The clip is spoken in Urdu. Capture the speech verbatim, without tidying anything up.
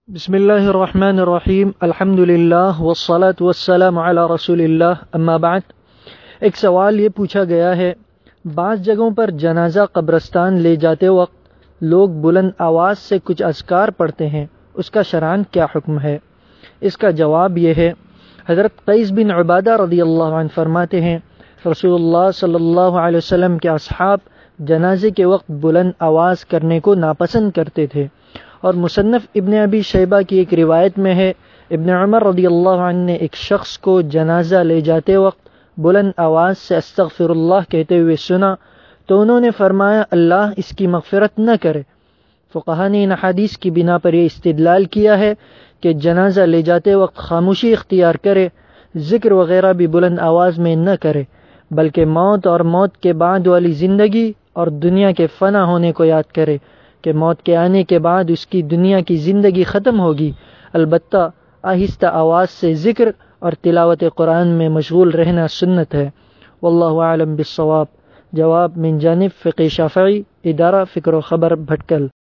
بسم اللہ الرحمن الرحیم الحمد للہ والصلاة والسلام علی رسول اللہ اما بعد۔ ایک سوال یہ پوچھا گیا ہے، بعض جگہوں پر جنازہ قبرستان لے جاتے وقت لوگ بلند آواز سے کچھ اذکار پڑھتے ہیں، اس کا شرعاً کیا حکم ہے؟ اس کا جواب یہ ہے، حضرت قیس بن عبادہ رضی اللہ عنہ فرماتے ہیں، رسول اللہ صلی اللہ علیہ وسلم کے اصحاب جنازے کے وقت بلند آواز کرنے کو ناپسند کرتے تھے، اور مصنف ابن ابی شیبہ کی ایک روایت میں ہے، ابن عمر رضی اللہ عنہ نے ایک شخص کو جنازہ لے جاتے وقت بلند آواز سے استغفر اللہ کہتے ہوئے سنا تو انہوں نے فرمایا اللہ اس کی مغفرت نہ کرے۔ فقہا نے ان حدیث کی بنا پر یہ استدلال کیا ہے کہ جنازہ لے جاتے وقت خاموشی اختیار کرے، ذکر وغیرہ بھی بلند آواز میں نہ کرے، بلکہ موت اور موت کے بعد والی زندگی اور دنیا کے فنا ہونے کو یاد کرے کہ موت کے آنے کے بعد اس کی دنیا کی زندگی ختم ہوگی، البتہ آہستہ آواز سے ذکر اور تلاوت قرآن میں مشغول رہنا سنت ہے۔ واللہ اعلم بالصواب۔ جواب من جانب فقہ شافعی، ادارہ فکر و خبر، بھٹکل۔